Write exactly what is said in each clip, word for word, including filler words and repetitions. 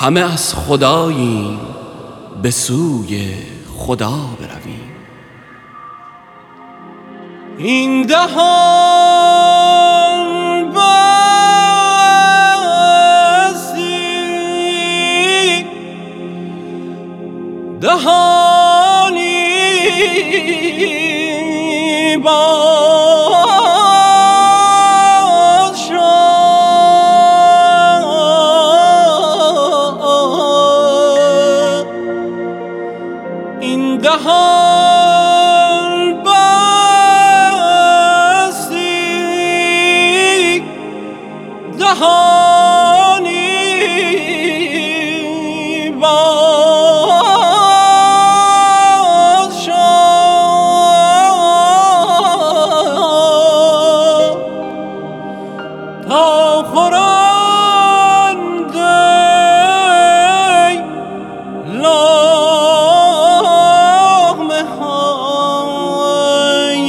همه از خداییم به سوی خدا برویم. این دهان بستی دهانی باز شد. این دهان بستی دهانی باز شد تا خورنده لقمه های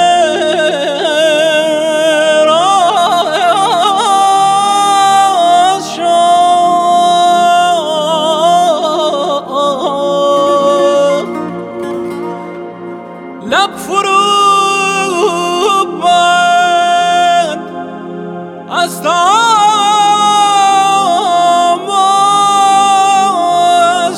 راز شد. لب فرو بند از داماد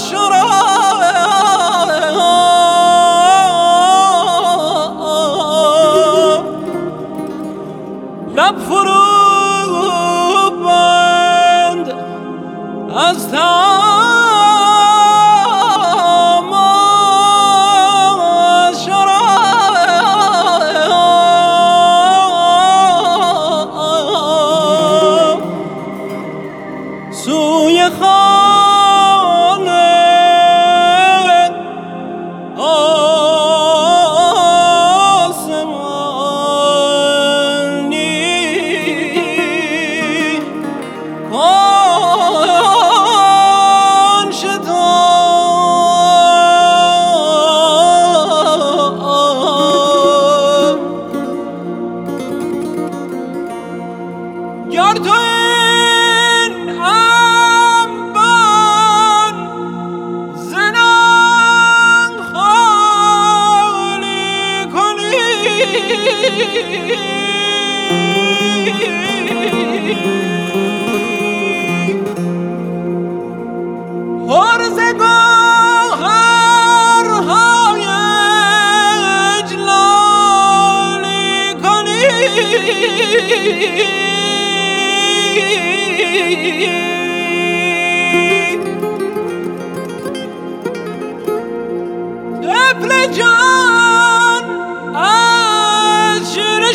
شراب. لب فرو بند از داماد شراب. سوی خانه آسمانی کن شتاب. گر تو این انبان ز ننگ خالی کنی پر ز گوهرهای اجلالی کنی طفل جان از شیر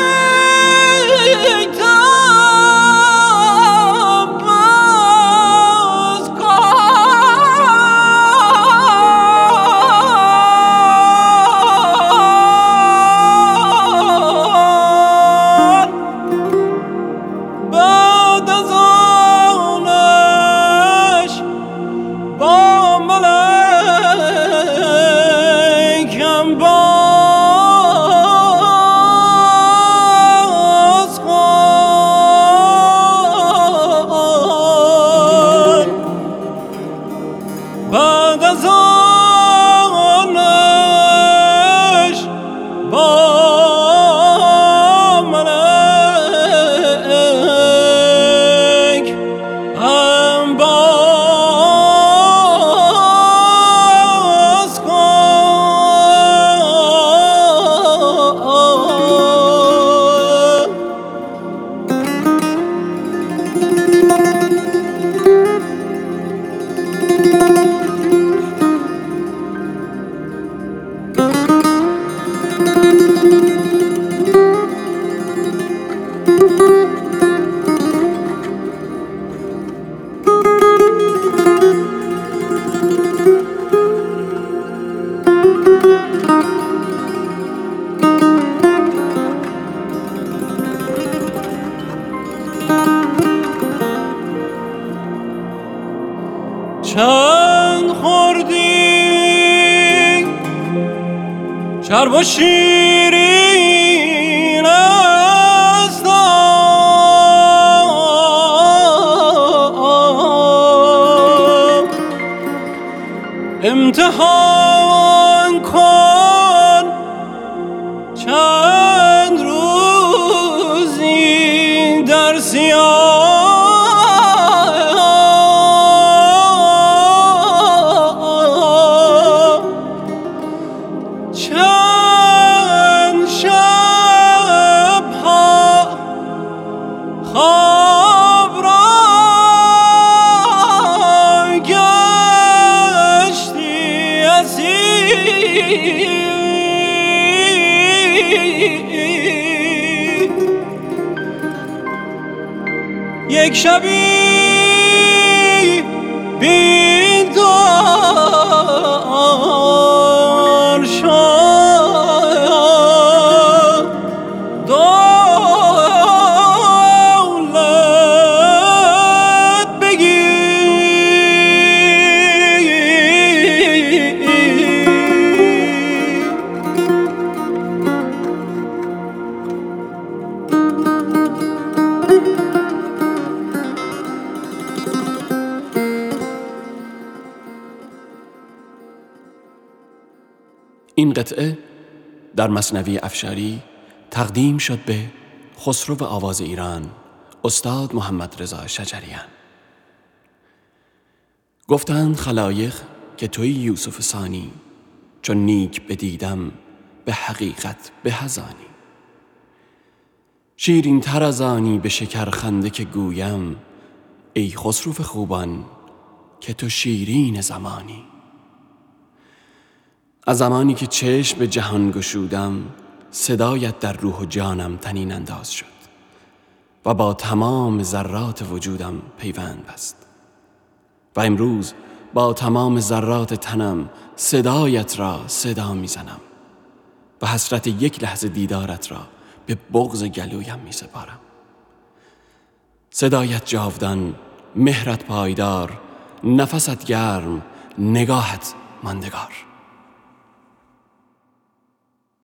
شیطان باز کن. بعد از آنش با ملائکم باز کن. بعد از آنش با ملائک هم باز کن. چند خوردی چرب و شیرین است آن. امتحان کن چند روزی در سیاه خواب را گشتی اسیر یک شبی بیدار شد دولت این قطعه در مثنوی افشاری تقدیم شد به خسرو آواز ایران استاد محمد رضا شجریان. گفتند خلایق که توی یوسف ثانی، چون نیک بدیدم به حقیقت به هزانی. شیرین تر از آنی به شکرخنده که گویم، ای خسرو خوبان که تو شیرین زمانی. از زمانی که چشم به جهان گشودم، صدایت در روح و جانم طنین انداز شد و با تمام ذرات وجودم پیوند بست. و امروز با تمام ذرات تنم صدایت را صدا میزنم و حسرت یک لحظه دیدارت را به بغض گلویم می سپارم. صدایت جاودان، مهرت پایدار، نفست گرم، نگاهت ماندگار.